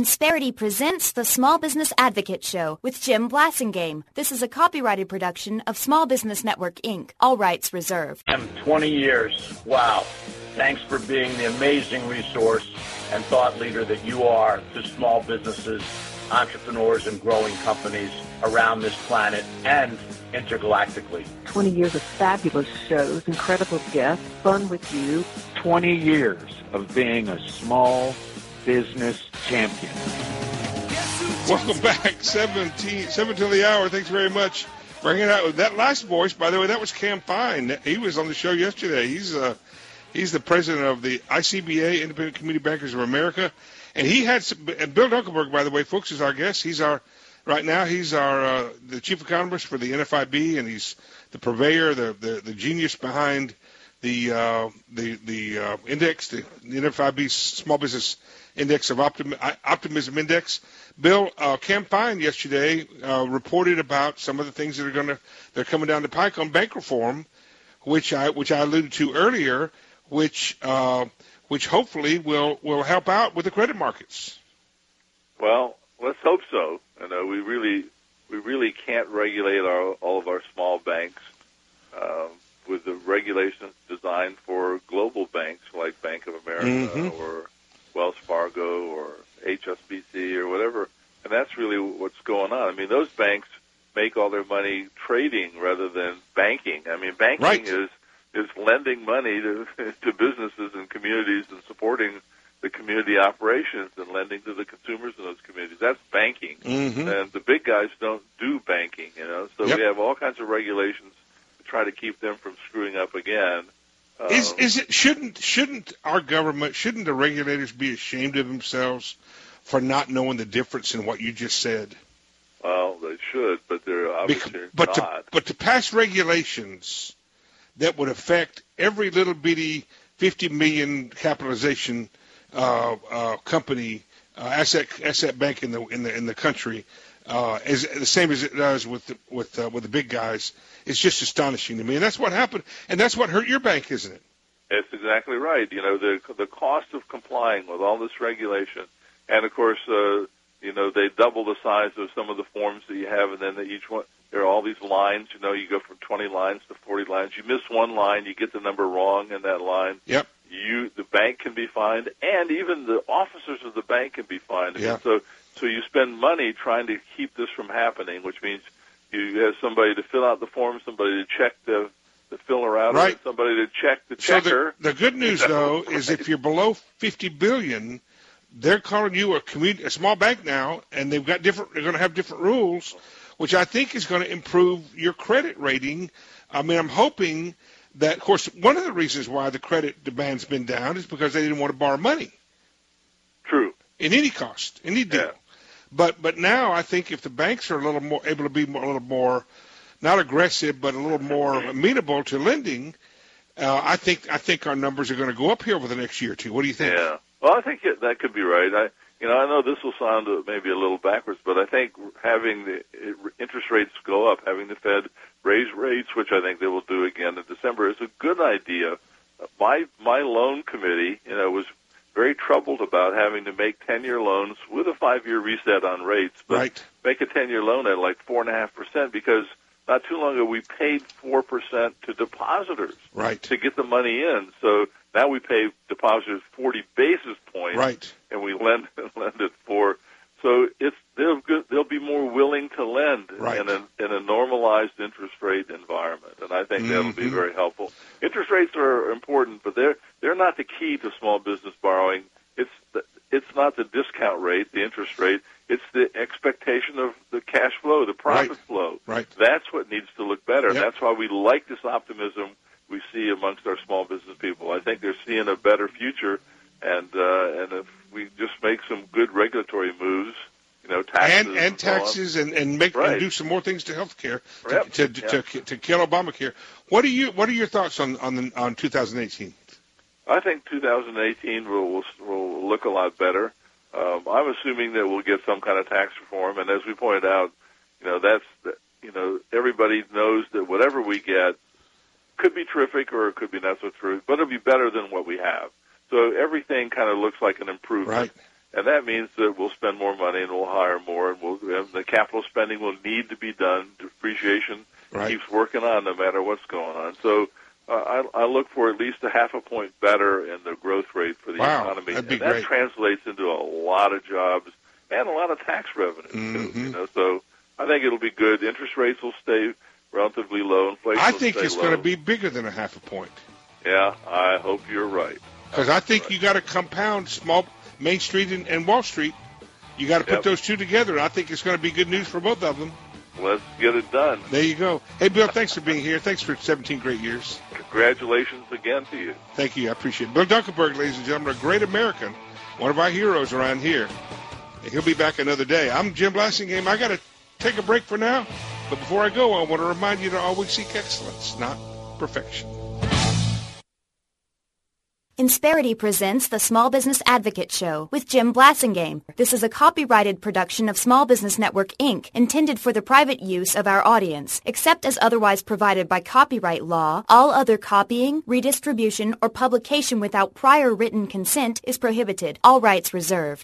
Insperity presents the Small Business Advocate Show with Jim Blasingame. This is a copyrighted production of Small Business Network, Inc. All rights reserved. 20 years. Wow. Thanks for being the amazing resource and thought leader that you are to small businesses, entrepreneurs, and growing companies around this planet and intergalactically. 20 years of fabulous shows, incredible guests, fun with you. 20 years of being a small business champion. Welcome back, 7 till the hour. Thanks very much for hanging out with that last voice. By the way, that was Cam Fine. He was on the show yesterday. He's the president of the ICBA, Independent Community Bankers of America, and he had and Bill Dunkelberg, by the way, folks, is our guest. He's the chief economist for the NFIB, and he's the purveyor, the genius behind the index, the NFIB Small Business Index of Optimism Index. Bill, Cam Fine yesterday reported about some of the things that they're coming down the pike on bank reform, which I alluded to earlier, which hopefully will help out with the credit markets. Well, let's hope so. You know, we really can't regulate all of our small banks with the regulations designed for global banks like Bank of America or Wells Fargo or HSBC or whatever. And that's really what's going on. I mean, those banks make all their money trading rather than banking. I mean, banking is lending money to businesses and communities and supporting the community operations and lending to the consumers in those communities. That's banking. And the big guys don't do banking, you know. So we have all kinds of regulations to try to keep them from screwing up again. Shouldn't our government, shouldn't the regulators be ashamed of themselves for not knowing the difference in what you just said? Well, they should, but they're obviously not. But to pass regulations that would affect every little bitty 50 million capitalization company, asset bank in the country, as the same as it does with the big guys, it's just astonishing to me. And that's what happened, and that's what hurt your bank, isn't it? It's exactly right. You know, the cost of complying with all this regulation, and of course, you know, they double the size of some of the forms that you have, and then each one, there are all these lines. You know, you go from 20 lines to 40 lines. You miss one line, you get the number wrong in that line. Yep. The bank can be fined, and even the officers of the bank can be fined. Yeah. So you spend money trying to keep this from happening, which means you have somebody to fill out the form, somebody to check the filler out, right, somebody to check the checker. So the good news, though, is if you're below $50 billion, they're calling you a small bank now, and they're going to have different rules, which I think is going to improve your credit rating. I mean, I'm hoping that, of course, one of the reasons why the credit demand's been down is because they didn't want to borrow money. True. In any cost, any deal. Yeah. But now I think if the banks are a little more able to be a little more, not aggressive, but a little more amenable to lending, I think our numbers are going to go up here over the next year or two. What do you think? Yeah. Well, I think that could be right. I know this will sound maybe a little backwards, but I think having the interest rates go up, having the Fed raise rates, which I think they will do again in December, is a good idea. My loan committee, was very troubled about having to make 10-year loans with a 5-year reset on rates, but make a 10-year loan at like 4.5% because not too long ago we paid 4% to depositors to get the money in. So now we pay depositors 40 basis points, and we lend at 4. So they'll be more willing to lend in a normalized interest rate environment, and I think that'll be very helpful. Interest rates are important, but they're not the key to small business borrowing. It's not the discount rate, the interest rate. It's the expectation of the cash flow, the profit flow. That's what needs to look better. That's why we like this optimism we see amongst our small business people. I think they're seeing a better future, and if we just make some good regulatory moves, taxes and do some more things to healthcare to kill Obamacare. What are your thoughts on 2018? I think 2018 will look a lot better. I'm assuming that we'll get some kind of tax reform, and as we pointed out, everybody knows that whatever we get could be terrific or it could be not so terrific, but it'll be better than what we have. So everything kind of looks like an improvement. And that means that we'll spend more money and we'll hire more, and the capital spending will need to be done. Depreciation keeps working on no matter what's going on. So I look for at least a half a point better in the growth rate for the economy. That'd be and that great. translates into a lot of jobs and a lot of tax revenue, too. So I think it'll be good. Interest rates will stay relatively low. Inflation I will think stay it's low. going to be bigger than a half a point. Yeah, I hope you're right. Because I think you got to compound Main Street and Wall Street. You got to put those two together, and I think it's going to be good news for both of them. Let's get it done. There you go. Hey, Bill, thanks for being here. Thanks for 17 great years. Congratulations again to you. Thank you. I appreciate it. Bill Dunkelberg, ladies and gentlemen, a great American, one of our heroes around here. He'll be back another day. I'm Jim Blassingame. I got to take a break for now. But before I go, I want to remind you to always seek excellence, not perfection. Insperity presents the Small Business Advocate Show with Jim Blassingame. This is a copyrighted production of Small Business Network, Inc., intended for the private use of our audience. Except as otherwise provided by copyright law, all other copying, redistribution, or publication without prior written consent is prohibited. All rights reserved.